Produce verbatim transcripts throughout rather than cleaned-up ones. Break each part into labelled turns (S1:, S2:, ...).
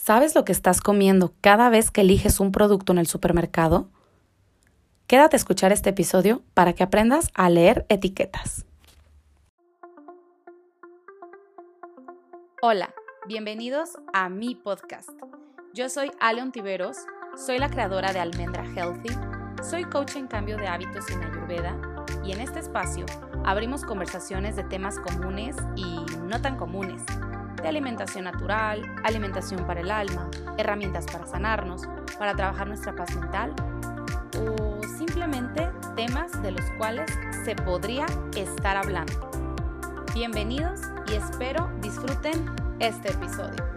S1: ¿Sabes lo que estás comiendo cada vez que eliges un producto en el supermercado? Quédate a escuchar este episodio para que aprendas a leer etiquetas. Hola, bienvenidos a mi podcast. Yo soy Ale Ontiveros, soy la creadora de Almendra Healthy, soy coach en cambio de hábitos en Ayurveda y en este espacio abrimos conversaciones de temas comunes y no tan comunes, de alimentación natural, alimentación para el alma, herramientas para sanarnos, para trabajar nuestra paz mental o simplemente temas de los cuales se podría estar hablando. Bienvenidos y espero disfruten este episodio.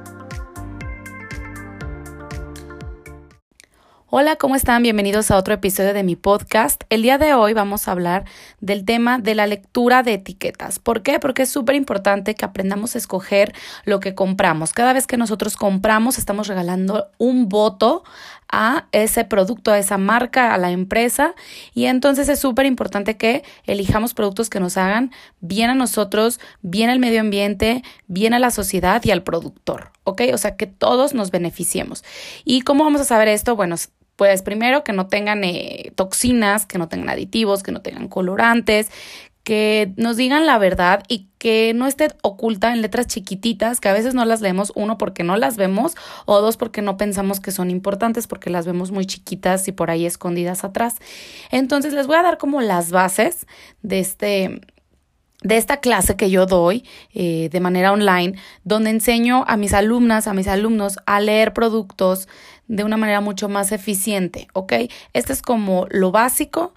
S1: Hola, ¿cómo están? Bienvenidos a otro episodio de mi podcast. El día de hoy vamos a hablar del tema de la lectura de etiquetas. ¿Por qué? Porque es súper importante que aprendamos a escoger lo que compramos. Cada vez que nosotros compramos, estamos regalando un voto a ese producto, a esa marca, a la empresa, y entonces es súper importante que elijamos productos que nos hagan bien a nosotros, bien al medio ambiente, bien a la sociedad y al productor, ¿ok? O sea, que todos nos beneficiemos. ¿Y cómo vamos a saber esto? Bueno, pues primero que no tengan eh, toxinas, que no tengan aditivos, que no tengan colorantes, que nos digan la verdad y que no esté oculta en letras chiquititas, que a veces no las leemos, uno, porque no las vemos, o dos, porque no pensamos que son importantes, porque las vemos muy chiquitas y por ahí escondidas atrás. Entonces, les voy a dar como las bases de este... de esta clase que yo doy eh, de manera online, donde enseño a mis alumnas, a mis alumnos a leer productos de una manera mucho más eficiente, ¿ok? Este es como lo básico.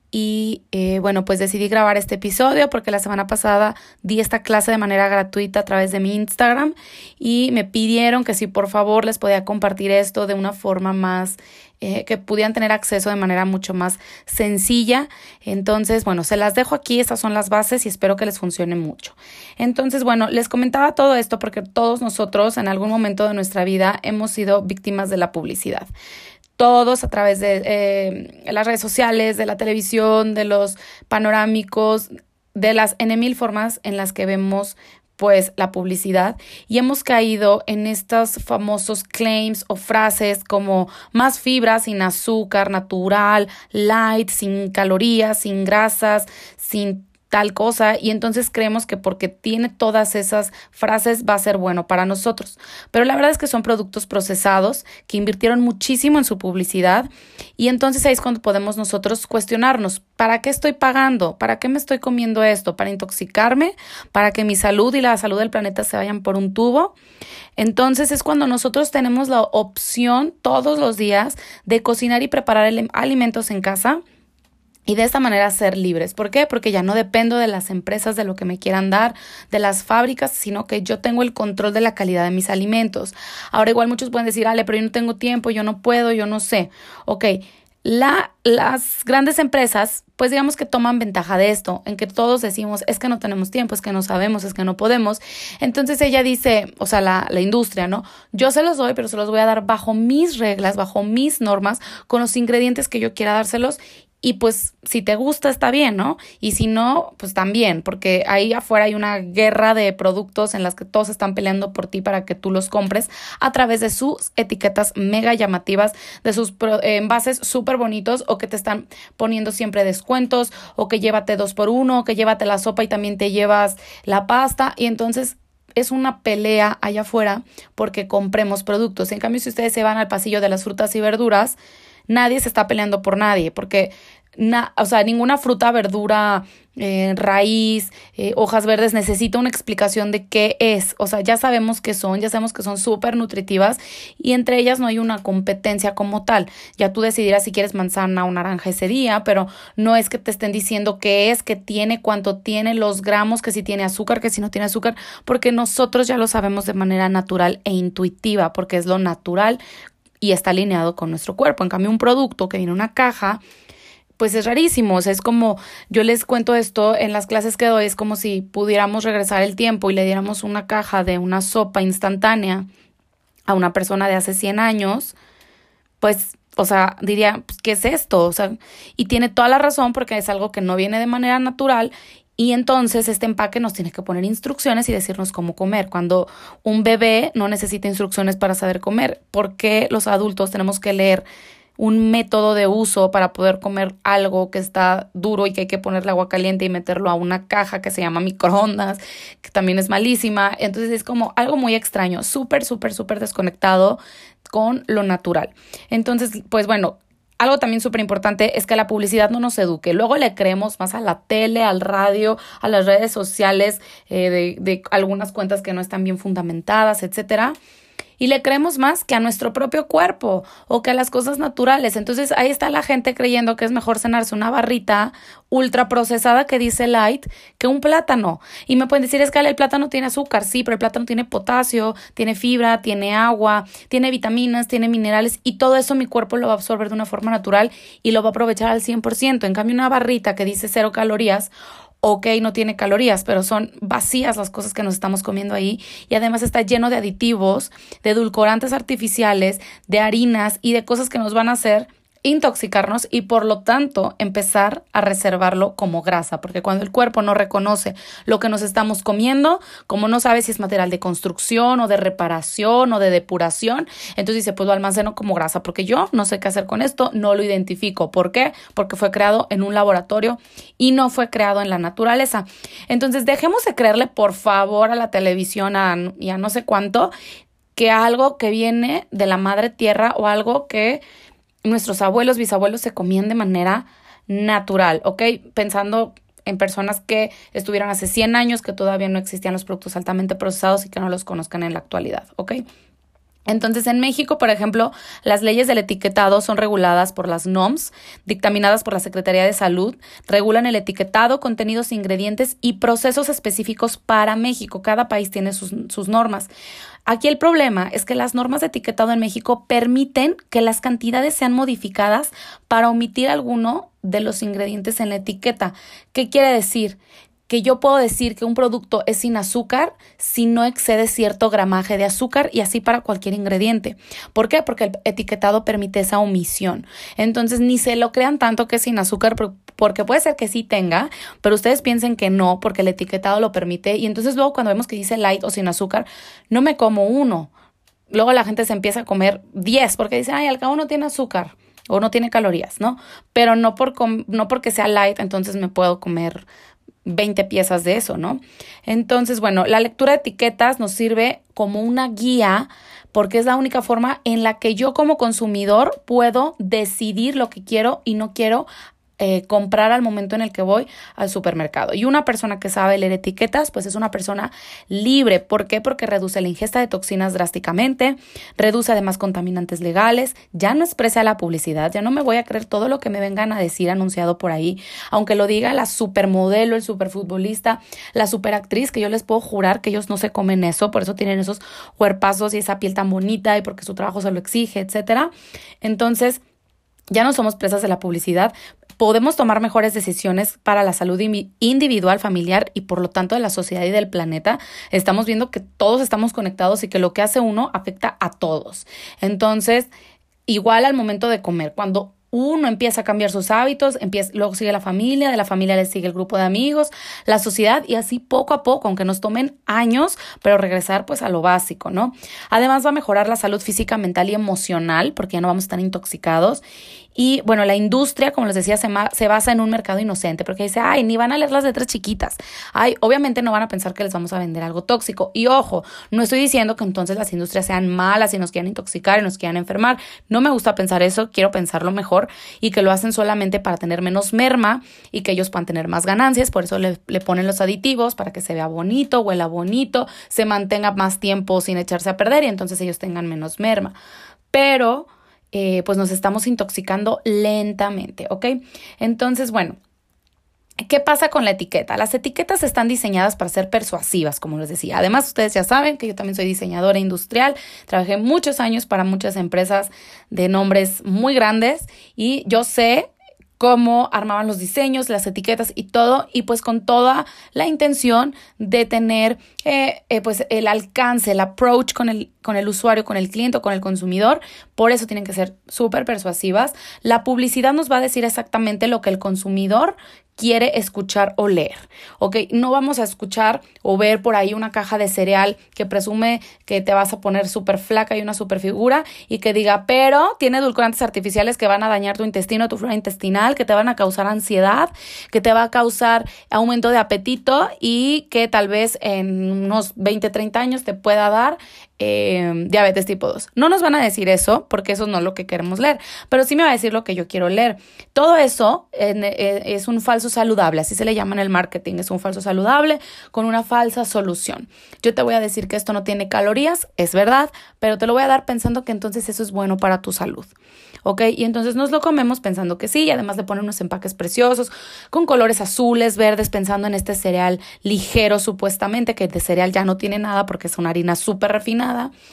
S1: Y eh, bueno, pues decidí grabar este episodio porque la semana pasada di esta clase de manera gratuita a través de mi Instagram y me pidieron que si por favor les podía compartir esto de una forma más, eh, que pudieran tener acceso de manera mucho más sencilla. Entonces, bueno, se las dejo aquí, estas son las bases y espero que les funcione mucho. Entonces, bueno, les comentaba todo esto porque todos nosotros en algún momento de nuestra vida hemos sido víctimas de la publicidad. Todos a través de eh, las redes sociales, de la televisión, de los panorámicos, de las N mil formas en las que vemos pues la publicidad y hemos caído en estos famosos claims o frases como más fibra, sin azúcar, natural, light, sin calorías, sin grasas, sin tal cosa, y entonces creemos que porque tiene todas esas frases va a ser bueno para nosotros. Pero la verdad es que son productos procesados que invirtieron muchísimo en su publicidad y entonces ahí es cuando podemos nosotros cuestionarnos, ¿para qué estoy pagando? ¿Para qué me estoy comiendo esto? ¿Para intoxicarme? ¿Para que mi salud y la salud del planeta se vayan por un tubo? Entonces es cuando nosotros tenemos la opción todos los días de cocinar y preparar alimentos en casa y de esta manera ser libres. ¿Por qué? Porque ya no dependo de las empresas, de lo que me quieran dar, de las fábricas, sino que yo tengo el control de la calidad de mis alimentos. Ahora igual muchos pueden decir, Ale, pero yo no tengo tiempo, yo no puedo, yo no sé. Ok, la, las grandes empresas, pues digamos que toman ventaja de esto, en que todos decimos, es que no tenemos tiempo, es que no sabemos, es que no podemos. Entonces ella dice, o sea, la, la industria, ¿no? Yo se los doy, pero se los voy a dar bajo mis reglas, bajo mis normas, con los ingredientes que yo quiera dárselos. Y pues si te gusta está bien, ¿no? Y si no, pues también, porque ahí afuera hay una guerra de productos en las que todos están peleando por ti para que tú los compres a través de sus etiquetas mega llamativas, de sus pro- eh, envases súper bonitos o que te están poniendo siempre descuentos o que llévate dos por uno o que llévate la sopa y también te llevas la pasta y entonces es una pelea allá afuera porque compremos productos. En cambio, si ustedes se van al pasillo de las frutas y verduras, nadie se está peleando por nadie, porque na, o sea, ninguna fruta, verdura, eh, raíz, eh, hojas verdes necesita una explicación de qué es. O sea, ya sabemos qué son, ya sabemos que son súper nutritivas y entre ellas no hay una competencia como tal. Ya tú decidirás si quieres manzana o naranja ese día, pero no es que te estén diciendo qué es, qué tiene, cuánto tiene, los gramos, que si tiene azúcar, que si no tiene azúcar, porque nosotros ya lo sabemos de manera natural e intuitiva, porque es lo natural y está alineado con nuestro cuerpo. En cambio, un producto que viene en una caja, pues es rarísimo. O sea, es como, yo les cuento esto en las clases que doy, es como si pudiéramos regresar el tiempo y le diéramos una caja de una sopa instantánea a una persona de hace cien años, pues, o sea, diría, pues, ¿qué es esto? O sea, y tiene toda la razón porque es algo que no viene de manera natural Y entonces este empaque nos tiene que poner instrucciones y decirnos cómo comer. Cuando un bebé no necesita instrucciones para saber comer, ¿por qué los adultos tenemos que leer un método de uso para poder comer algo que está duro y que hay que ponerle agua caliente y meterlo a una caja que se llama microondas, que también es malísima? Entonces es como algo muy extraño, súper, súper, súper desconectado con lo natural. Entonces, pues bueno, algo también súper importante es que la publicidad no nos eduque. Luego le creemos más a la tele, al radio, a las redes sociales, eh, de, de algunas cuentas que no están bien fundamentadas, etcétera. Y le creemos más que a nuestro propio cuerpo o que a las cosas naturales. Entonces ahí está la gente creyendo que es mejor cenarse una barrita ultra procesada que dice light que un plátano. Y me pueden decir, es que el plátano tiene azúcar. Sí, pero el plátano tiene potasio, tiene fibra, tiene agua, tiene vitaminas, tiene minerales, y todo eso mi cuerpo lo va a absorber de una forma natural y lo va a aprovechar al cien por ciento. En cambio, una barrita que dice cero calorías, ok, no tiene calorías, pero son vacías las cosas que nos estamos comiendo ahí, y además está lleno de aditivos, de edulcorantes artificiales, de harinas y de cosas que nos van a hacer intoxicarnos y por lo tanto empezar a reservarlo como grasa, porque cuando el cuerpo no reconoce lo que nos estamos comiendo, como no sabe si es material de construcción o de reparación o de depuración, entonces dice, pues lo almaceno como grasa, porque yo no sé qué hacer con esto, no lo identifico. ¿Por qué? Porque fue creado en un laboratorio y no fue creado en la naturaleza. Entonces dejemos de creerle por favor a la televisión a, y a no sé cuánto, que algo que viene de la madre tierra o algo que nuestros abuelos, bisabuelos se comían de manera natural, ¿ok? Pensando en personas que estuvieron hace cien años, que todavía no existían los productos altamente procesados y que no los conozcan en la actualidad, ¿ok? Entonces, en México, por ejemplo, las leyes del etiquetado son reguladas por las N O M S, dictaminadas por la Secretaría de Salud, regulan el etiquetado, contenidos, ingredientes y procesos específicos para México. Cada país tiene sus, sus normas. Aquí el problema es que las normas de etiquetado en México permiten que las cantidades sean modificadas para omitir alguno de los ingredientes en la etiqueta. ¿Qué quiere decir? Que yo puedo decir que un producto es sin azúcar si no excede cierto gramaje de azúcar, y así para cualquier ingrediente. ¿Por qué? Porque el etiquetado permite esa omisión. Entonces ni se lo crean tanto que es sin azúcar, porque puede ser que sí tenga, pero ustedes piensen que no, porque el etiquetado lo permite. Y entonces luego cuando vemos que dice light o sin azúcar, no me como uno. Luego la gente se empieza a comer diez porque dice, ay, al cabo no tiene azúcar o no tiene calorías, ¿no? Pero no, por com- no porque sea light, entonces me puedo comer veinte piezas de eso, ¿no? Entonces, bueno, la lectura de etiquetas nos sirve como una guía porque es la única forma en la que yo como consumidor puedo decidir lo que quiero y no quiero Eh, comprar al momento en el que voy al supermercado. Y una persona que sabe leer etiquetas, pues es una persona libre. ¿Por qué? Porque reduce la ingesta de toxinas drásticamente, reduce además contaminantes legales, ya no expresa la publicidad, ya no me voy a creer todo lo que me vengan a decir anunciado por ahí, aunque lo diga la supermodelo, el superfutbolista, la superactriz, que yo les puedo jurar que ellos no se comen eso, por eso tienen esos cuerpazos y esa piel tan bonita y porque su trabajo se lo exige, etcétera. Entonces, ya no somos presas de la publicidad. Podemos tomar mejores decisiones para la salud individual, familiar y por lo tanto de la sociedad y del planeta. Estamos viendo que todos estamos conectados y que lo que hace uno afecta a todos. Entonces, igual al momento de comer, cuando uno empieza a cambiar sus hábitos, empieza, luego sigue la familia, de la familia le sigue el grupo de amigos, la sociedad, y así poco a poco, aunque nos tomen años, pero regresar pues a lo básico, ¿no? Además va a mejorar la salud física, mental y emocional, porque ya no vamos a estar intoxicados. Y bueno, la industria, como les decía, se, ma- se basa en un mercado inocente, porque dice, ay, ni van a leer las letras chiquitas. Ay, obviamente no van a pensar que les vamos a vender algo tóxico. Y ojo, no estoy diciendo que entonces las industrias sean malas y nos quieran intoxicar y nos quieran enfermar. No me gusta pensar eso, quiero pensarlo mejor, y que lo hacen solamente para tener menos merma y que ellos puedan tener más ganancias. Por eso le, le ponen los aditivos para que se vea bonito, huela bonito, se mantenga más tiempo sin echarse a perder y entonces ellos tengan menos merma. Pero Eh, pues nos estamos intoxicando lentamente, ¿ok? Entonces, bueno, ¿qué pasa con la etiqueta? Las etiquetas están diseñadas para ser persuasivas, como les decía. Además, ustedes ya saben que yo también soy diseñadora industrial. Trabajé muchos años para muchas empresas de nombres muy grandes y yo sé cómo armaban los diseños, las etiquetas y todo, y pues con toda la intención de tener eh, eh, pues el alcance, el approach con el, con el usuario, con el cliente o con el consumidor. Por eso tienen que ser súper persuasivas. La publicidad nos va a decir exactamente lo que el consumidor quiere escuchar o leer, ¿ok? No vamos a escuchar o ver por ahí una caja de cereal que presume que te vas a poner súper flaca y una súper figura y que diga, pero tiene edulcorantes artificiales que van a dañar tu intestino, tu flora intestinal, que te van a causar ansiedad, que te va a causar aumento de apetito y que tal vez en unos veinte, treinta años te pueda dar Eh, diabetes tipo dos. No nos van a decir eso porque eso no es lo que queremos leer, pero sí me va a decir lo que yo quiero leer. Todo eso en, eh, es un falso saludable, así se le llama en el marketing, es un falso saludable con una falsa solución. Yo te voy a decir que esto no tiene calorías, es verdad, pero te lo voy a dar pensando que entonces eso es bueno para tu salud, ¿ok? Y entonces nos lo comemos pensando que sí, y además le ponen unos empaques preciosos con colores azules, verdes, pensando en este cereal ligero supuestamente, que de cereal ya no tiene nada porque es una harina súper refinada.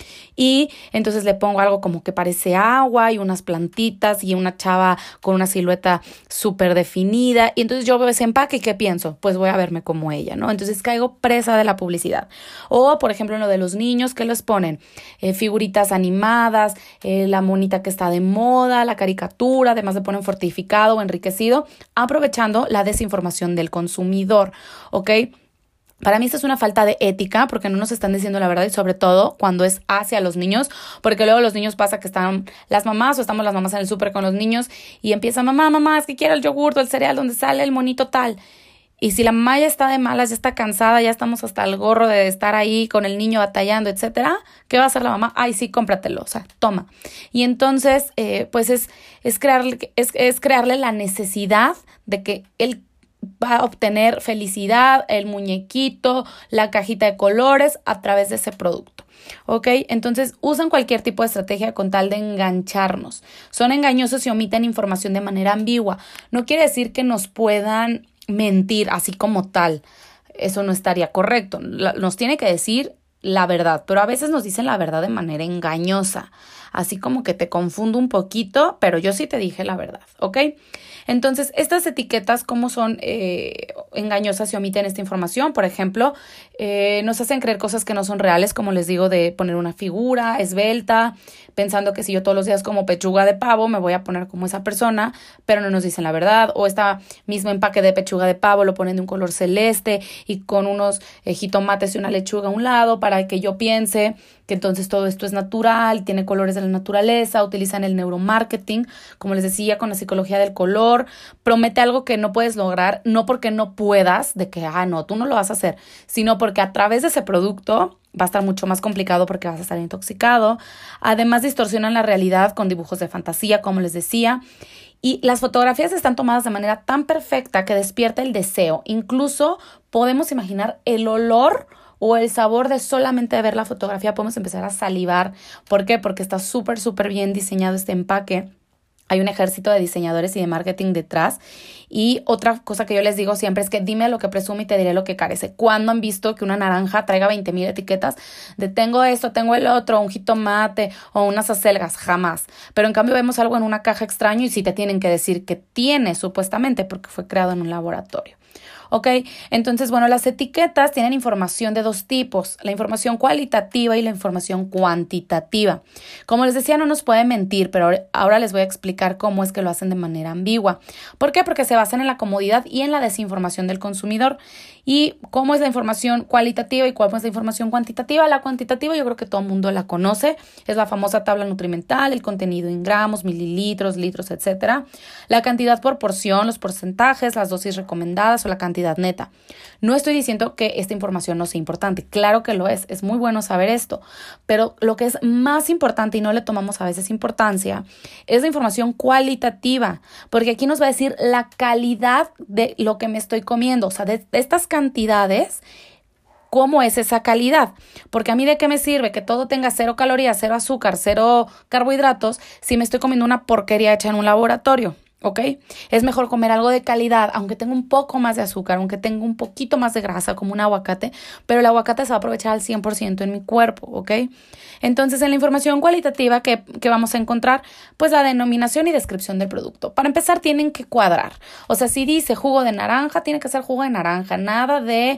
S1: Y entonces le pongo algo como que parece agua y unas plantitas y una chava con una silueta súper definida. Y entonces yo veo ese empaque y ¿qué pienso? Pues voy a verme como ella, ¿no? Entonces caigo presa de la publicidad. O, por ejemplo, en lo de los niños, ¿qué les ponen? Eh, figuritas animadas, eh, la monita que está de moda, la caricatura, además le ponen fortificado o enriquecido, aprovechando la desinformación del consumidor, ¿ok? Para mí esto es una falta de ética porque no nos están diciendo la verdad y sobre todo cuando es hacia los niños, porque luego los niños pasa que están las mamás o estamos las mamás en el súper con los niños y empieza mamá, mamá, es que quiero el yogur o el cereal donde sale el monito tal. Y si la mamá ya está de malas, ya está cansada, ya estamos hasta el gorro de estar ahí con el niño batallando, etcétera, ¿qué va a hacer la mamá? Ay, sí, cómpratelo, o sea, toma. Y entonces, eh, pues es, es, crearle, es, es crearle la necesidad de que él va a obtener felicidad, el muñequito, la cajita de colores a través de ese producto, ¿ok? Entonces usan cualquier tipo de estrategia con tal de engancharnos. Son engañosos y omiten información de manera ambigua. No quiere decir que nos puedan mentir así como tal. Eso no estaría correcto. Nos tiene que decir la verdad, pero a veces nos dicen la verdad de manera engañosa. Así como que te confundo un poquito, pero yo sí te dije la verdad, ¿ok? Entonces, estas etiquetas, ¿cómo son eh, engañosas y omiten esta información? Por ejemplo, eh, nos hacen creer cosas que no son reales, como les digo, de poner una figura esbelta, pensando que si yo todos los días como pechuga de pavo, me voy a poner como esa persona, pero no nos dicen la verdad. O esta mismo empaque de pechuga de pavo lo ponen de un color celeste y con unos eh, jitomates y una lechuga a un lado para que yo piense que entonces todo esto es natural, tiene colores de la naturaleza, utilizan el neuromarketing, como les decía, con la psicología del color, promete algo que no puedes lograr, no porque no puedas, de que, ah, no, tú no lo vas a hacer, sino porque a través de ese producto va a estar mucho más complicado porque vas a estar intoxicado. Además, distorsionan la realidad con dibujos de fantasía, como les decía. Y las fotografías están tomadas de manera tan perfecta que despierta el deseo. Incluso podemos imaginar el olor o el sabor de solamente ver la fotografía. Podemos empezar a salivar. ¿Por qué? Porque está súper, súper bien diseñado este empaque. Hay un ejército de diseñadores y de marketing detrás. Y otra cosa que yo les digo siempre es que dime lo que presume y te diré lo que carece. ¿Cuándo han visto que una naranja traiga veinte mil etiquetas de tengo esto, tengo el otro, un jitomate o unas acelgas? Jamás. Pero en cambio vemos algo en una caja extraño y sí te tienen que decir que tiene supuestamente porque fue creado en un laboratorio. ¿Ok? Entonces, bueno, las etiquetas tienen información de dos tipos, la información cualitativa y la información cuantitativa. Como les decía, no nos puede mentir, pero ahora les voy a explicar cómo es que lo hacen de manera ambigua. ¿Por qué? Porque se basan en la comodidad y en la desinformación del consumidor. ¿Y cómo es la información cualitativa y cuál es la información cuantitativa? La cuantitativa yo creo que todo el mundo la conoce, es la famosa tabla nutrimental, el contenido en gramos, mililitros, litros, etcétera. La cantidad por porción, los porcentajes, las dosis recomendadas o la cantidad neta. No estoy diciendo que esta información no sea importante, claro que lo es, es muy bueno saber esto, pero lo que es más importante y no le tomamos a veces importancia es la información cualitativa, porque aquí nos va a decir la calidad de lo que me estoy comiendo, o sea, de, de estas cantidades, ¿cómo es esa calidad? Porque a mí de qué me sirve que todo tenga cero calorías, cero azúcar, cero carbohidratos si me estoy comiendo una porquería hecha en un laboratorio. ¿Ok? Es mejor comer algo de calidad, aunque tenga un poco más de azúcar, aunque tenga un poquito más de grasa, como un aguacate, pero el aguacate se va a aprovechar al cien por ciento en mi cuerpo, ¿ok? Entonces, en la información cualitativa que, que vamos a encontrar, pues la denominación y descripción del producto. Para empezar, tienen que cuadrar. O sea, si dice jugo de naranja, tiene que ser jugo de naranja, nada de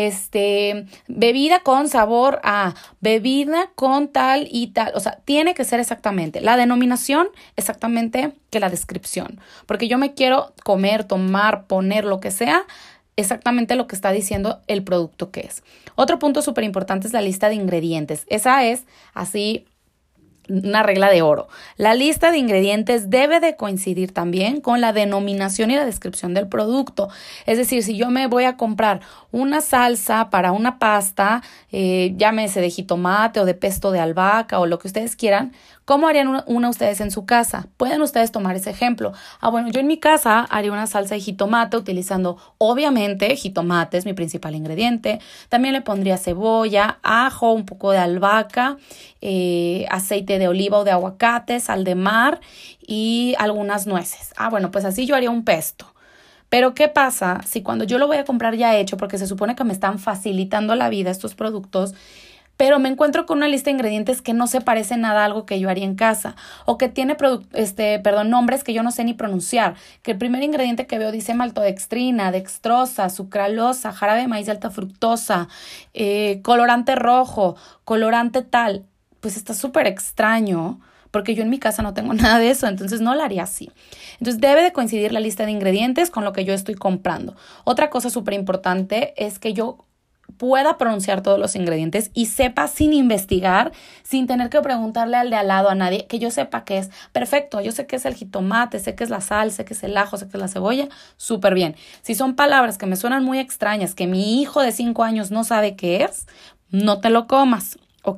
S1: este bebida con sabor a bebida con tal y tal. O sea, tiene que ser exactamente la denominación, exactamente que la descripción. porque yo me quiero comer, tomar, poner, lo que sea, exactamente lo que está diciendo el producto que es. Otro punto súper importante es la lista de ingredientes. Esa es así una regla de oro. La lista de ingredientes debe de coincidir también con la denominación y la descripción del producto. Es decir, si yo me voy a comprar una salsa para una pasta, eh, llámese de jitomate o de pesto de albahaca o lo que ustedes quieran, ¿cómo harían una, una ustedes en su casa? Pueden ustedes tomar ese ejemplo. Ah, bueno, yo en mi casa haría una salsa de jitomate utilizando, obviamente, jitomate es mi principal ingrediente. También le pondría cebolla, ajo, un poco de albahaca, eh, aceite de oliva o de aguacate, sal de mar y algunas nueces. Ah, bueno, pues así yo haría un pesto. Pero ¿qué pasa si cuando yo lo voy a comprar ya hecho, porque se supone que me están facilitando la vida estos productos, pero me encuentro con una lista de ingredientes que no se parece nada a algo que yo haría en casa o que tiene este, perdón, nombres que yo no sé ni pronunciar, que el primer ingrediente que veo dice maltodextrina, dextrosa, sucralosa, jarabe de maíz de alta fructosa, eh, colorante rojo, colorante tal, pues está súper extraño porque yo en mi casa no tengo nada de eso, entonces no lo haría así. Entonces debe de coincidir la lista de ingredientes con lo que yo estoy comprando. Otra cosa súper importante es que yo pueda pronunciar todos los ingredientes y sepa sin investigar, sin tener que preguntarle al de al lado a nadie, que yo sepa qué es. Perfecto, yo sé que es el jitomate, sé que es la sal, sé que es el ajo, sé que es la cebolla, súper bien. Si son palabras que me suenan muy extrañas, que mi hijo de cinco años no sabe qué es, no te lo comas, ¿ok?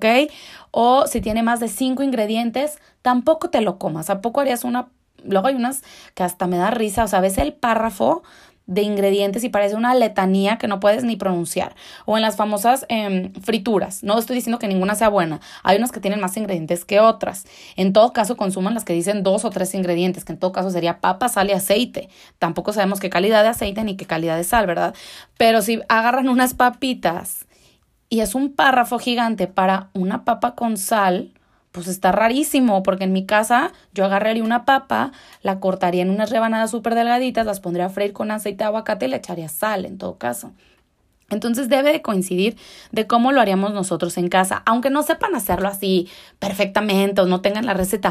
S1: O si tiene más de cinco ingredientes, tampoco te lo comas. ¿A poco harías una? Luego hay unas que hasta me da risa, o sea, ves el párrafo de ingredientes y parece una letanía que no puedes ni pronunciar. O en las famosas eh, frituras. No estoy diciendo que ninguna sea buena. Hay unas que tienen más ingredientes que otras. En todo caso, consuman las que dicen dos o tres ingredientes, que en todo caso sería papa, sal y aceite. Tampoco sabemos qué calidad de aceite ni qué calidad de sal, ¿verdad? Pero si agarran unas papitas y es un párrafo gigante para una papa con sal, pues está rarísimo, porque en mi casa yo agarraría una papa, la cortaría en unas rebanadas súper delgaditas, las pondría a freír con aceite de aguacate y le echaría sal en todo caso. Entonces debe de coincidir de cómo lo haríamos nosotros en casa, aunque no sepan hacerlo así perfectamente o no tengan la receta,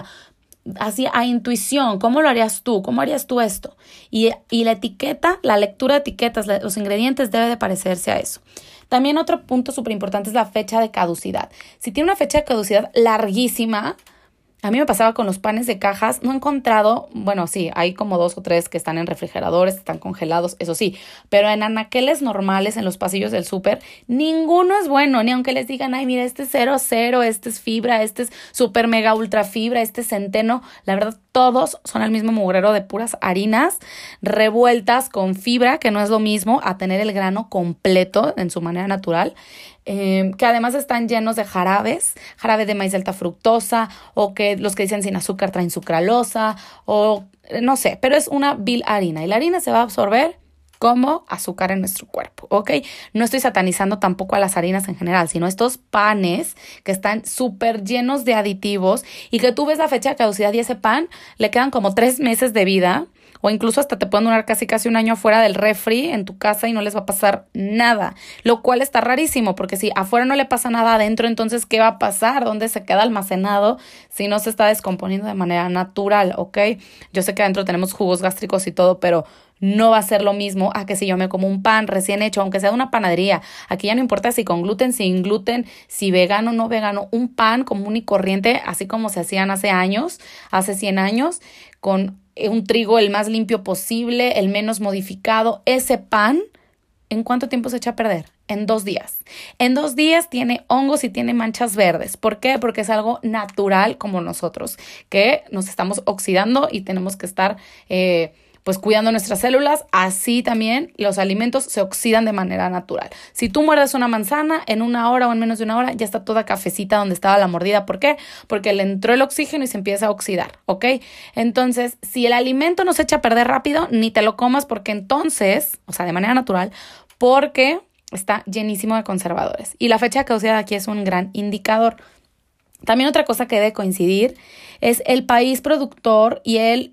S1: así a intuición. ¿Cómo lo harías tú? ¿Cómo harías tú esto? Y, y la etiqueta, la lectura de etiquetas, los ingredientes debe de parecerse a eso. También otro punto súper importante es la fecha de caducidad. Si tiene una fecha de caducidad larguísima, a mí me pasaba con los panes de cajas, no he encontrado, bueno, sí, hay como dos o tres que están en refrigeradores, están congelados, eso sí, pero en anaqueles normales, en los pasillos del súper, ninguno es bueno, ni aunque les digan, ay, mira, este es cero cero, este es fibra, este es súper mega ultra fibra, este es centeno, la verdad, todos son el mismo mugrero de puras harinas revueltas con fibra, que no es lo mismo a tener el grano completo en su manera natural. Eh, que además están llenos de jarabes, jarabe de maíz de alta fructosa, o que los que dicen sin azúcar traen sucralosa, o no sé, pero es una vil harina, y la harina se va a absorber como azúcar en nuestro cuerpo, ¿ok? No estoy satanizando tampoco a las harinas en general, sino estos panes que están súper llenos de aditivos y que tú ves la fecha de caducidad y ese pan le quedan como tres meses de vida, o incluso hasta te pueden durar casi casi un año afuera del refri en tu casa y no les va a pasar nada, lo cual está rarísimo, porque si afuera no le pasa nada adentro, entonces ¿qué va a pasar? ¿Dónde se queda almacenado si no se está descomponiendo de manera natural? ¿Ok? Yo sé que adentro tenemos jugos gástricos y todo, pero no va a ser lo mismo a que si yo me como un pan recién hecho, aunque sea de una panadería. Aquí ya no importa si con gluten, sin gluten, si vegano o no vegano, un pan común y corriente, así como se hacían hace años, hace cien años, con un trigo el más limpio posible, el menos modificado. Ese pan, ¿en cuánto tiempo se echa a perder? En dos días. En dos días tiene hongos y tiene manchas verdes. ¿Por qué? Porque es algo natural como nosotros, que nos estamos oxidando y tenemos que estar eh, pues cuidando nuestras células. Así también los alimentos se oxidan de manera natural. Si tú muerdes una manzana, en una hora o en menos de una hora ya está toda cafecita donde estaba la mordida. ¿Por qué? Porque le entró el oxígeno y se empieza a oxidar, ¿ok? Entonces, si el alimento no se echa a perder rápido, ni te lo comas, porque entonces, o sea, de manera natural, porque está llenísimo de conservadores. Y la fecha de caducidad aquí es un gran indicador. También otra cosa que debe coincidir es el país productor y el,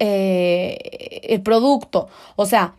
S1: eh, el producto. O sea,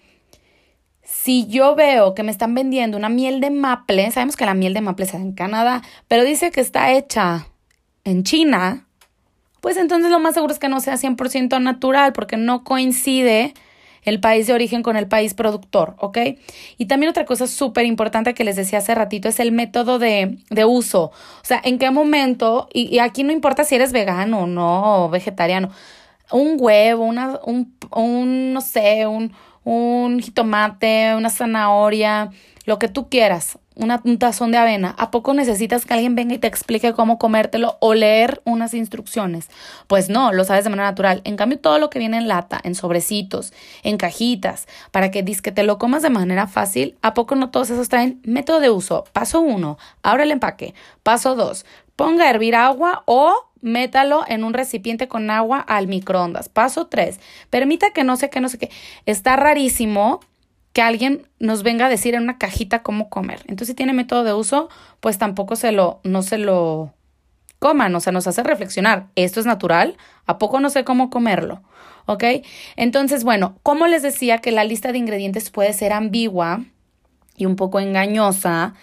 S1: si yo veo que me están vendiendo una miel de maple, sabemos que la miel de maple se hace en Canadá, pero dice que está hecha en China, pues entonces lo más seguro es que no sea cien por ciento natural porque no coincide el país de origen con el país productor, ¿ok? Y también otra cosa súper importante que les decía hace ratito es el método de, de uso. O sea, en qué momento, y, y aquí no importa si eres vegano o no, o vegetariano, un huevo, una, un, un, no sé, un, un jitomate, una zanahoria, lo que tú quieras, una, un tazón de avena. ¿A poco necesitas que alguien venga y te explique cómo comértelo o leer unas instrucciones? Pues no, lo sabes de manera natural. En cambio, todo lo que viene en lata, en sobrecitos, en cajitas, para que que te lo comas de manera fácil, ¿a poco no todos esos traen método de uso? Paso uno, abre el empaque. Paso dos, ponga a hervir agua o métalo en un recipiente con agua al microondas. Paso tres, permita que no sé qué, no sé qué. Está rarísimo que alguien nos venga a decir en una cajita cómo comer. Entonces, si tiene método de uso, pues tampoco se lo, no se lo coman. O sea, nos hace reflexionar. ¿Esto es natural? ¿A poco no sé cómo comerlo? ¿Ok? Entonces, bueno, como les decía que la lista de ingredientes puede ser ambigua y un poco engañosa,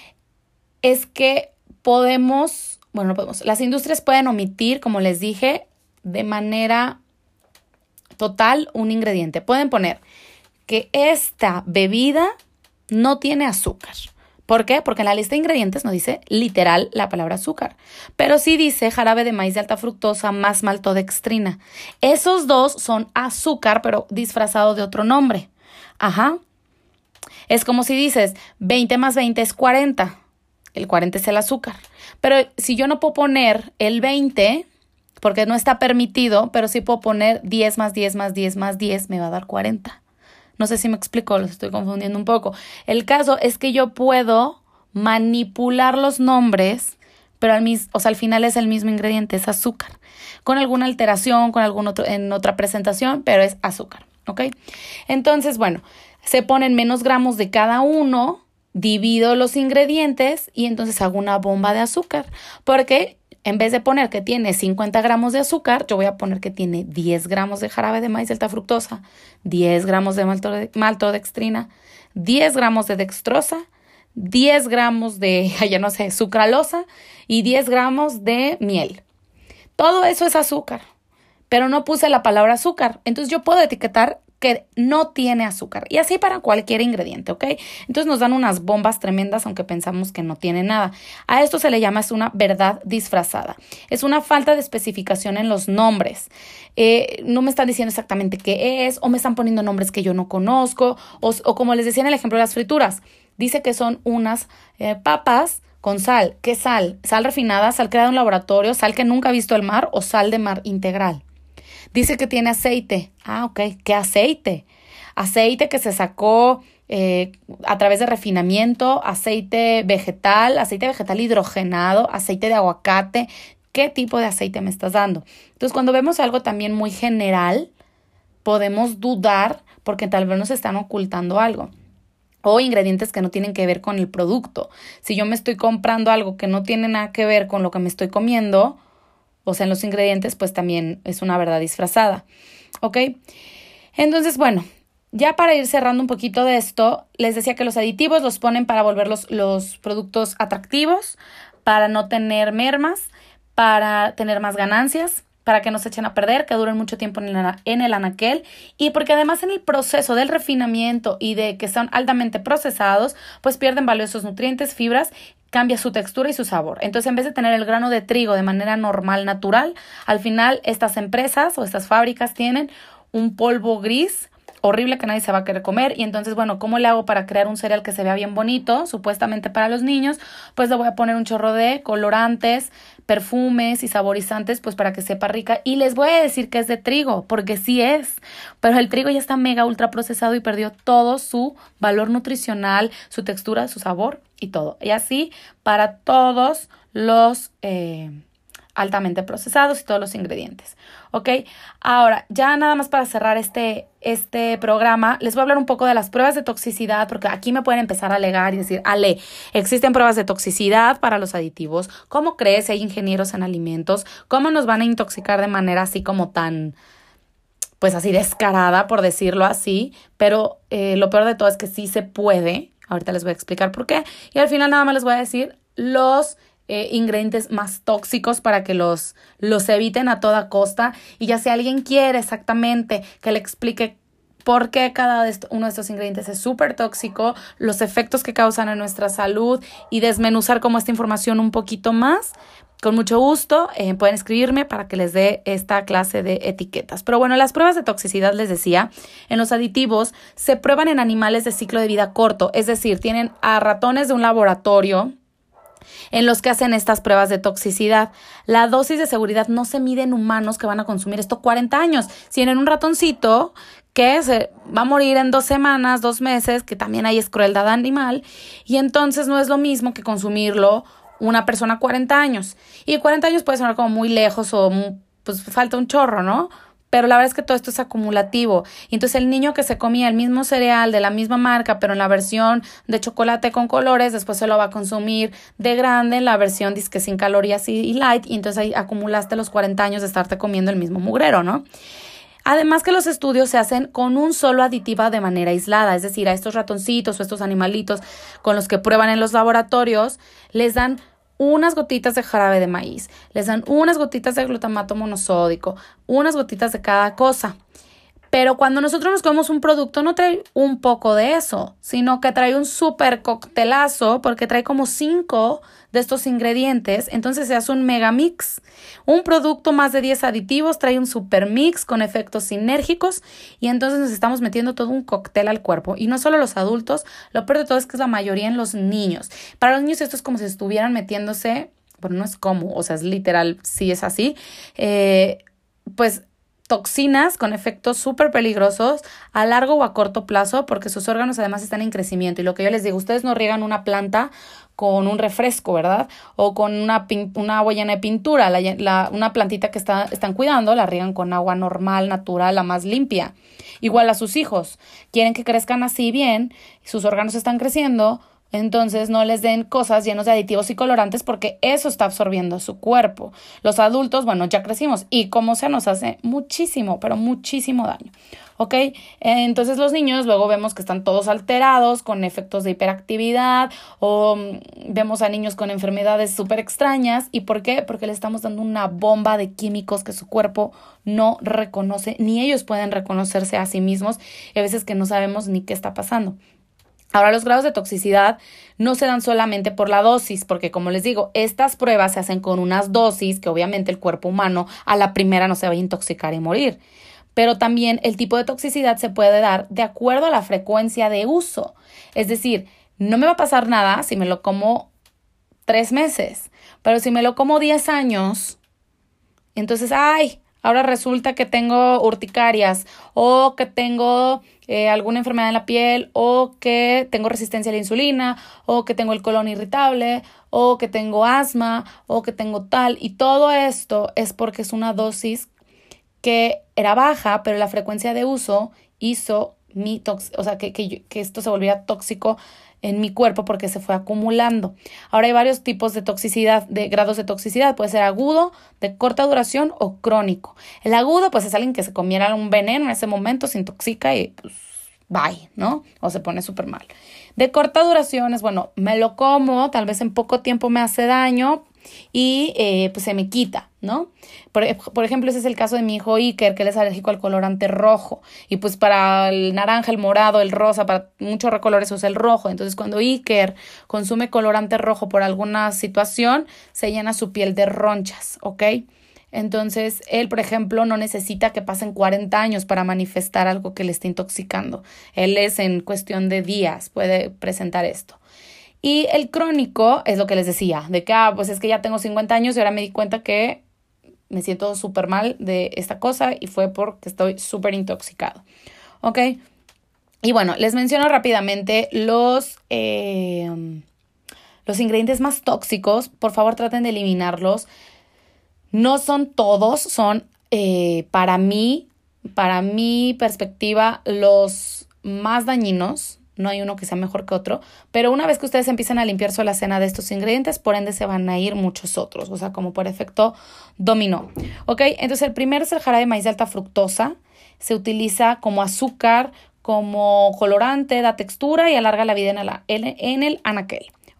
S1: es que podemos, bueno, no podemos, las industrias pueden omitir, como les dije, de manera total un ingrediente. Pueden poner que esta bebida no tiene azúcar. ¿Por qué? Porque en la lista de ingredientes no dice literal la palabra azúcar, pero sí dice jarabe de maíz de alta fructosa más maltodextrina. Esos dos son azúcar, pero disfrazado de otro nombre. Ajá. Es como si dices veinte más veinte es cuarenta. El cuarenta es el azúcar. Pero si yo no puedo poner el veinte, porque no está permitido, pero sí puedo poner diez más diez más diez más diez, me va a dar cuarenta. No sé si me explico, los estoy confundiendo un poco. El caso es que yo puedo manipular los nombres, pero al, mis, o sea, al final es el mismo ingrediente, es azúcar. Con alguna alteración, con algún otro, en otra presentación, pero es azúcar, ¿ok? Entonces, bueno, se ponen menos gramos de cada uno, divido los ingredientes y entonces hago una bomba de azúcar. Porque en vez de poner que tiene cincuenta gramos de azúcar, yo voy a poner que tiene diez gramos de jarabe de maíz de alta fructosa, diez gramos de maltode- maltodextrina, diez gramos de dextrosa, diez gramos de, ya no sé, sucralosa y diez gramos de miel. Todo eso es azúcar, pero no puse la palabra azúcar. Entonces yo puedo etiquetar que no tiene azúcar. Y así para cualquier ingrediente, ¿ok? Entonces nos dan unas bombas tremendas, aunque pensamos que no tiene nada. A esto se le llama, es una verdad disfrazada. Es una falta de especificación en los nombres. Eh, no me están diciendo exactamente qué es, o me están poniendo nombres que yo no conozco, o, o como les decía en el ejemplo de las frituras, dice que son unas eh, papas con sal. ¿Qué sal? Sal refinada, sal creada en un laboratorio, sal que nunca ha visto el mar o sal de mar integral. Dice que tiene aceite. Ah, ok. ¿Qué aceite? Aceite que se sacó eh, a través de refinamiento, aceite vegetal, aceite vegetal hidrogenado, aceite de aguacate. ¿Qué tipo de aceite me estás dando? Entonces, cuando vemos algo también muy general, podemos dudar porque tal vez nos están ocultando algo. O ingredientes que no tienen que ver con el producto. Si yo me estoy comprando algo que no tiene nada que ver con lo que me estoy comiendo, o sea, en los ingredientes, pues también es una verdad disfrazada, ¿ok? Entonces, bueno, ya para ir cerrando un poquito de esto, les decía que los aditivos los ponen para volver los, los productos atractivos, para no tener mermas, para tener más ganancias, para que no se echen a perder, que duren mucho tiempo en el, en el anaquel y porque además en el proceso del refinamiento y de que son altamente procesados, pues pierden valiosos nutrientes, fibras, cambia su textura y su sabor. Entonces, en vez de tener el grano de trigo de manera normal, natural, al final estas empresas o estas fábricas tienen un polvo gris horrible que nadie se va a querer comer. Y entonces, bueno, ¿cómo le hago para crear un cereal que se vea bien bonito, supuestamente para los niños? Pues le voy a poner un chorro de colorantes, perfumes y saborizantes, pues para que sepa rica. Y les voy a decir que es de trigo, porque sí es. Pero el trigo ya está mega ultra procesado y perdió todo su valor nutricional, su textura, su sabor y todo. Y así para todos los eh, altamente procesados y todos los ingredientes. ¿Ok? Ahora, ya nada más para cerrar este, este programa, les voy a hablar un poco de las pruebas de toxicidad, porque aquí me pueden empezar a alegar y decir, Ale, existen pruebas de toxicidad para los aditivos. ¿Cómo crees si hay ingenieros en alimentos? ¿Cómo nos van a intoxicar de manera así como tan, pues así descarada, por decirlo así? Pero eh, lo peor de todo es que sí se puede. Ahorita les voy a explicar por qué. Y al final nada más les voy a decir los eh, ingredientes más tóxicos para que los, los eviten a toda costa. Y ya si alguien quiere exactamente que le explique por qué cada uno de estos ingredientes es súper tóxico, los efectos que causan en nuestra salud y desmenuzar como esta información un poquito más, con mucho gusto eh, pueden escribirme para que les dé esta clase de etiquetas. Pero bueno, las pruebas de toxicidad, les decía, en los aditivos se prueban en animales de ciclo de vida corto, es decir, tienen a ratones de un laboratorio en los que hacen estas pruebas de toxicidad. La dosis de seguridad no se mide en humanos que van a consumir esto cuarenta años. Si en un ratoncito que se va a morir en dos semanas, dos meses, que también ahí es crueldad animal, y entonces no es lo mismo que consumirlo una persona cuarenta años. Y cuarenta años puede sonar como muy lejos o muy, pues falta un chorro, ¿no? Pero la verdad es que todo esto es acumulativo. Y entonces el niño que se comía el mismo cereal de la misma marca, pero en la versión de chocolate con colores, después se lo va a consumir de grande en la versión disque sin calorías y, y light, y entonces ahí acumulaste los cuarenta años de estarte comiendo el mismo mugrero, ¿no? Además que los estudios se hacen con un solo aditivo de manera aislada, es decir, a estos ratoncitos o estos animalitos con los que prueban en los laboratorios, les dan unas gotitas de jarabe de maíz, les dan unas gotitas de glutamato monosódico, unas gotitas de cada cosa. Pero cuando nosotros nos comemos un producto no trae un poco de eso, sino que trae un súper coctelazo porque trae como cinco de estos ingredientes, entonces se hace un mega mix. Un producto más de diez aditivos trae un super mix con efectos sinérgicos y entonces nos estamos metiendo todo un cóctel al cuerpo. Y no solo los adultos, lo peor de todo es que es la mayoría en los niños. Para los niños esto es como si estuvieran metiéndose, bueno, no es como, o sea, es literal, sí es así, eh, pues toxinas con efectos súper peligrosos a largo o a corto plazo porque sus órganos además están en crecimiento. Y lo que yo les digo, ustedes no riegan una planta con un refresco, ¿verdad? O con una, una agua llena de pintura. La, la, una plantita que está, están cuidando la riegan con agua normal, natural, la más limpia. Igual a sus hijos. Quieren que crezcan así bien, sus órganos están creciendo, entonces no les den cosas llenas de aditivos y colorantes porque eso está absorbiendo su cuerpo. Los adultos, bueno, ya crecimos y como sea nos hace muchísimo, pero muchísimo daño. ¿Ok? Entonces los niños luego vemos que están todos alterados con efectos de hiperactividad o um, vemos a niños con enfermedades súper extrañas. ¿Y por qué? Porque le estamos dando una bomba de químicos que su cuerpo no reconoce, ni ellos pueden reconocerse a sí mismos y a veces que no sabemos ni qué está pasando. Ahora, los grados de toxicidad no se dan solamente por la dosis, porque como les digo, estas pruebas se hacen con unas dosis que obviamente el cuerpo humano a la primera no se va a intoxicar y morir. Pero también el tipo de toxicidad se puede dar de acuerdo a la frecuencia de uso. Es decir, no me va a pasar nada si me lo como tres meses, pero si me lo como diez años, entonces, ¡ay! Ahora resulta que tengo urticarias o que tengo eh, alguna enfermedad en la piel o que tengo resistencia a la insulina o que tengo el colon irritable o que tengo asma o que tengo tal. Y todo esto es porque es una dosis que era baja, pero la frecuencia de uso hizo mi tox- o sea, que, que, que esto se volviera tóxico en mi cuerpo porque se fue acumulando. Ahora hay varios tipos de toxicidad, de grados de toxicidad. Puede ser agudo, de corta duración o crónico. El agudo, pues es alguien que se comiera un veneno en ese momento, se intoxica y pues bye, ¿no? O se pone súper mal. De corta duración es, bueno, me lo como, tal vez en poco tiempo me hace daño y eh, pues se me quita, ¿no? Por, por ejemplo, ese es el caso de mi hijo Iker, que él es alérgico al colorante rojo y pues para el naranja, el morado, el rosa, para muchos colores usa el rojo. Entonces cuando Iker consume colorante rojo por alguna situación, se llena su piel de ronchas, ¿ok? Entonces él, por ejemplo, no necesita que pasen cuarenta años para manifestar algo que le esté intoxicando. Él es en cuestión de días, puede presentar esto. Y el crónico es lo que les decía, de que, ah, pues es que ya tengo cincuenta años y ahora me di cuenta que me siento súper mal de esta cosa y fue porque estoy súper intoxicado, ¿ok? Y bueno, les menciono rápidamente los, eh, los ingredientes más tóxicos. Por favor, traten de eliminarlos. No son todos, son eh, para mí, para mi perspectiva, los más dañinos. No hay uno que sea mejor que otro, pero una vez que ustedes empiezan a limpiar su alacena de estos ingredientes, por ende se van a ir muchos otros, o sea, como por efecto dominó. ¿Ok? Entonces el primero es el jarabe de maíz de alta fructosa. Se utiliza como azúcar, como colorante, da textura y alarga la vida en el, en el anaquel.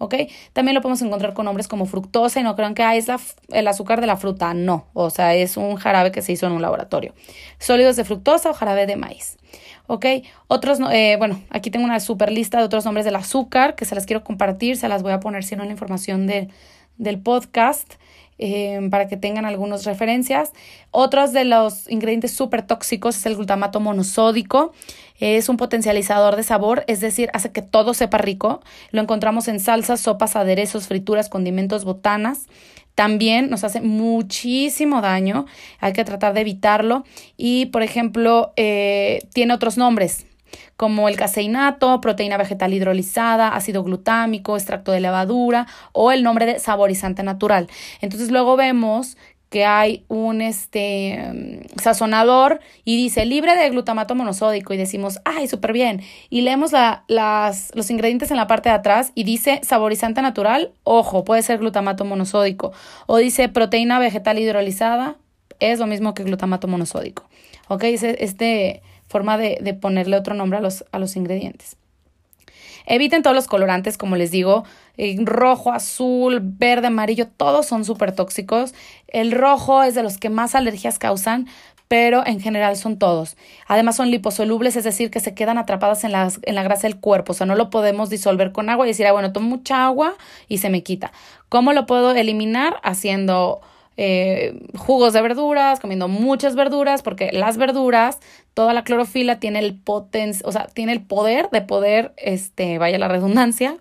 S1: ¿ok? También lo podemos encontrar con nombres como fructosa y no crean que ah, es la, el azúcar de la fruta, no, o sea, es un jarabe que se hizo en un laboratorio. Sólidos de fructosa o jarabe de maíz, ¿ok? Otros, eh, bueno, aquí tengo una super lista de otros nombres del azúcar que se las quiero compartir, se las voy a poner si no en la información de, del podcast. Eh, para que tengan algunas referencias. Otros de los ingredientes súper tóxicos es el glutamato monosódico. Es un potencializador de sabor, es decir, hace que todo sepa rico. Lo encontramos en salsas, sopas, aderezos, frituras, condimentos, botanas. También nos hace muchísimo daño. Hay que tratar de evitarlo. Y, por ejemplo, eh, tiene otros nombres, como el caseinato, proteína vegetal hidrolizada, ácido glutámico, extracto de levadura o el nombre de saborizante natural. Entonces luego vemos que hay un este sazonador y dice libre de glutamato monosódico y decimos, ¡ay, súper bien! Y leemos la, las, los ingredientes en la parte de atrás y dice saborizante natural, ojo, puede ser glutamato monosódico. O dice proteína vegetal hidrolizada, es lo mismo que glutamato monosódico. ¿Ok? Este... este forma de, de ponerle otro nombre a los, a los ingredientes. Eviten todos los colorantes, como les digo, eh, rojo, azul, verde, amarillo, todos son súper tóxicos. El rojo es de los que más alergias causan, pero en general son todos. Además son liposolubles, es decir, que se quedan atrapadas en la, en la grasa del cuerpo. O sea, no lo podemos disolver con agua y decir, ah, bueno, tomo mucha agua y se me quita. ¿Cómo lo puedo eliminar? Haciendo Eh, jugos de verduras, comiendo muchas verduras, porque las verduras, toda la clorofila tiene el poten, o sea, tiene el poder de poder, este, vaya la redundancia,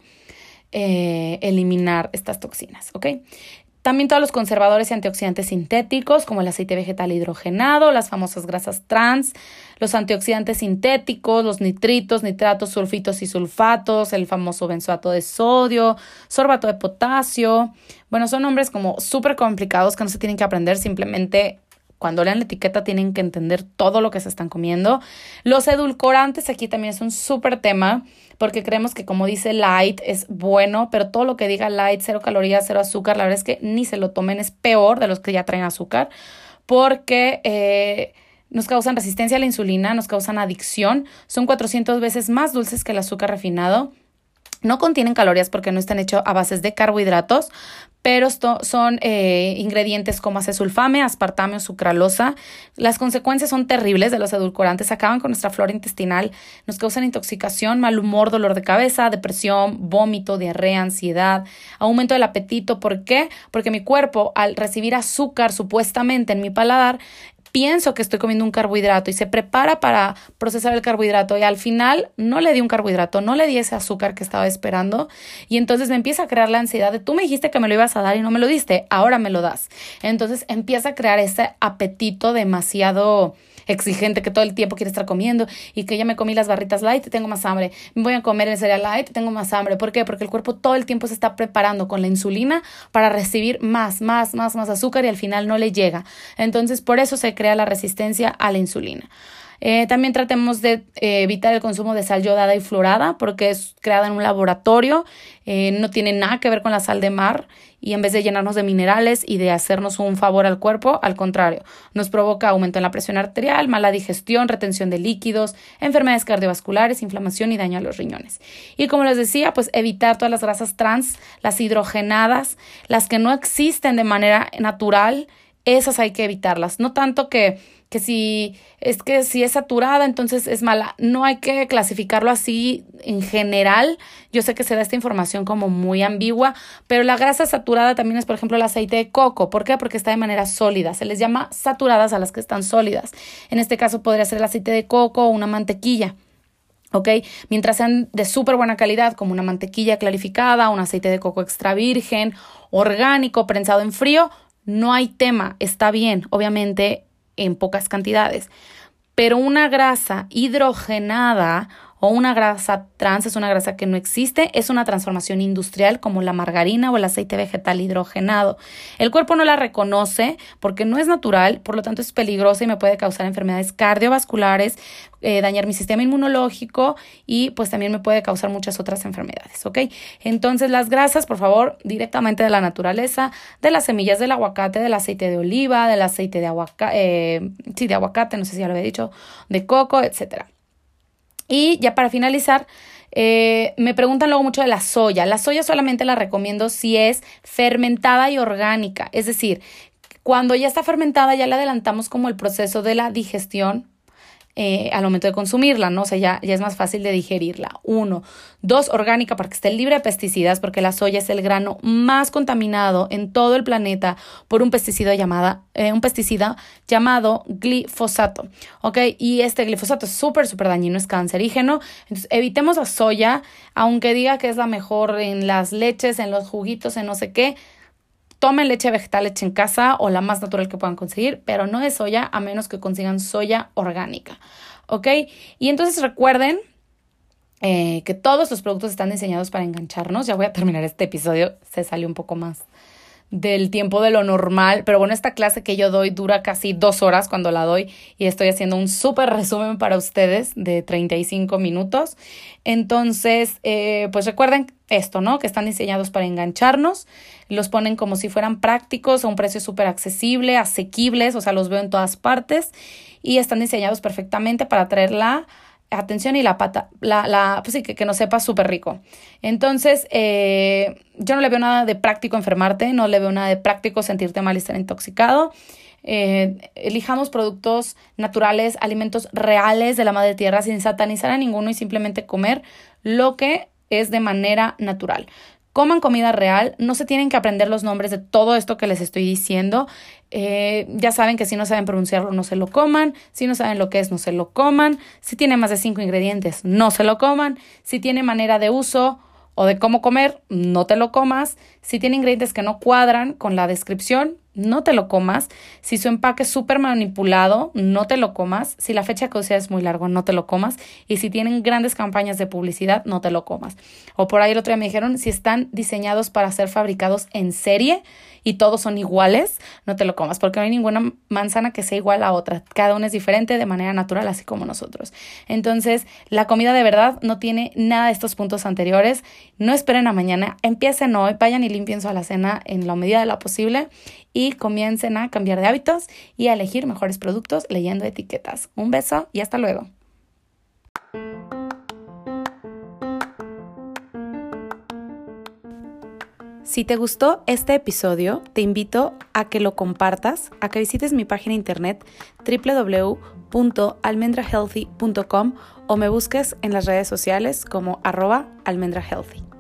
S1: eh, eliminar estas toxinas, ¿ok? También todos los conservadores y antioxidantes sintéticos, como el aceite vegetal hidrogenado, las famosas grasas trans, los antioxidantes sintéticos, los nitritos, nitratos, sulfitos y sulfatos, el famoso benzoato de sodio, sorbato de potasio. Bueno, son nombres como súper complicados que no se tienen que aprender, simplemente cuando lean la etiqueta tienen que entender todo lo que se están comiendo. Los edulcorantes aquí también es un súper tema, porque creemos que como dice light es bueno, pero todo lo que diga light, cero calorías, cero azúcar, la verdad es que ni se lo tomen, es peor de los que ya traen azúcar, porque eh, nos causan resistencia a la insulina, nos causan adicción, son cuatrocientas veces más dulces que el azúcar refinado. No contienen calorías porque no están hechos a bases de carbohidratos, pero esto son eh, ingredientes como acesulfame, aspartame o sucralosa. Las consecuencias son terribles de los edulcorantes. Acaban con nuestra flora intestinal, nos causan intoxicación, mal humor, dolor de cabeza, depresión, vómito, diarrea, ansiedad, aumento del apetito. ¿Por qué? Porque mi cuerpo, al recibir azúcar supuestamente en mi paladar, pienso que estoy comiendo un carbohidrato y se prepara para procesar el carbohidrato y al final no le di un carbohidrato, no le di ese azúcar que estaba esperando y entonces me empieza a crear la ansiedad de tú me dijiste que me lo ibas a dar y no me lo diste, ahora me lo das. Entonces empieza a crear ese apetito demasiado exigente que todo el tiempo quiere estar comiendo y que ya me comí las barritas light, tengo más hambre, me voy a comer el cereal light, tengo más hambre. ¿Por qué? Porque el cuerpo todo el tiempo se está preparando con la insulina para recibir más, más, más, más azúcar y al final no le llega. Entonces por eso se crea la resistencia a la insulina. Eh, también tratemos de eh, evitar el consumo de sal yodada y fluorada porque es creada en un laboratorio, eh, no tiene nada que ver con la sal de mar y en vez de llenarnos de minerales y de hacernos un favor al cuerpo, al contrario, nos provoca aumento en la presión arterial, mala digestión, retención de líquidos, enfermedades cardiovasculares, inflamación y daño a los riñones. Y como les decía, pues evitar todas las grasas trans, las hidrogenadas, las que no existen de manera natural, esas hay que evitarlas. No tanto que que si es que si es saturada, entonces es mala. No hay que clasificarlo así en general. Yo sé que se da esta información como muy ambigua, pero la grasa saturada también es, por ejemplo, el aceite de coco. ¿Por qué? Porque está de manera sólida. Se les llama saturadas a las que están sólidas. En este caso podría ser el aceite de coco o una mantequilla. ¿Ok? Mientras sean de súper buena calidad, como una mantequilla clarificada, un aceite de coco extra virgen, orgánico, prensado en frío, no hay tema, está bien, obviamente en pocas cantidades. Pero una grasa hidrogenada o una grasa trans es una grasa que no existe, es una transformación industrial como la margarina o el aceite vegetal hidrogenado. El cuerpo no la reconoce porque no es natural, por lo tanto es peligrosa y me puede causar enfermedades cardiovasculares, eh, dañar mi sistema inmunológico y pues también me puede causar muchas otras enfermedades, ¿ok? Entonces las grasas, por favor, directamente de la naturaleza, de las semillas del aguacate, del aceite de oliva, del aceite de aguacate, eh, sí, de aguacate, no sé si ya lo había dicho, de coco, etcétera. Y ya para finalizar, Eh, me preguntan luego mucho de la soya. La soya solamente la recomiendo si es fermentada y orgánica. Es decir, cuando ya está fermentada ya le adelantamos como el proceso de la digestión eh, al momento de consumirla, ¿no? O sea, ya, ya es más fácil de digerirla. Uno. Dos, orgánica para que esté libre de pesticidas, porque la soya es el grano más contaminado en todo el planeta por un pesticida llamada, eh, un pesticida llamado glifosato, ¿ok? Y este glifosato es súper, súper dañino, es cancerígeno. Entonces, evitemos la soya, aunque diga que es la mejor en las leches, en los juguitos, en no sé qué. Tomen leche vegetal hecha en casa o la más natural que puedan conseguir, pero no de soya a menos que consigan soya orgánica, ¿ok? Y entonces recuerden eh, que todos los productos están diseñados para engancharnos. Ya voy a terminar este episodio, se salió un poco más del tiempo de lo normal, pero bueno, esta clase que yo doy dura casi dos horas cuando la doy y estoy haciendo un súper resumen para ustedes de treinta y cinco minutos. Entonces, eh, pues recuerden esto, ¿no? Que están diseñados para engancharnos, los ponen como si fueran prácticos a un precio súper accesible, asequibles, o sea, los veo en todas partes y están diseñados perfectamente para traer la atención y la pata, la, la, pues sí, que, que nos sepa súper rico. Entonces, eh, yo no le veo nada de práctico enfermarte, no le veo nada de práctico sentirte mal y estar intoxicado. Eh, elijamos productos naturales, alimentos reales de la madre tierra sin satanizar a ninguno y simplemente comer lo que es de manera natural. Coman comida real, no se tienen que aprender los nombres de todo esto que les estoy diciendo. Eh, ya saben que si no saben pronunciarlo, no se lo coman. Si no saben lo que es, no se lo coman. Si tiene más de cinco ingredientes, no se lo coman. Si tiene manera de uso o de cómo comer, no te lo comas. Si tiene ingredientes que no cuadran con la descripción, no te lo comas. Si su empaque es súper manipulado, no te lo comas. Si la fecha de caducidad es muy larga, no te lo comas. Y si tienen grandes campañas de publicidad, no te lo comas. O por ahí el otro día me dijeron, si están diseñados para ser fabricados en serie y todos son iguales, no te lo comas, porque no hay ninguna manzana que sea igual a otra. Cada una es diferente de manera natural, así como nosotros. Entonces, la comida de verdad no tiene nada de estos puntos anteriores. No esperen a mañana, empiecen hoy, vayan y limpien su alacena en la medida de lo posible y comiencen a cambiar de hábitos y a elegir mejores productos leyendo etiquetas. Un beso y hasta luego. Si te gustó este episodio, te invito a que lo compartas, a que visites mi página internet doble u doble u doble u punto almendra healthy punto com o me busques en las redes sociales como arroba almendrahealthy.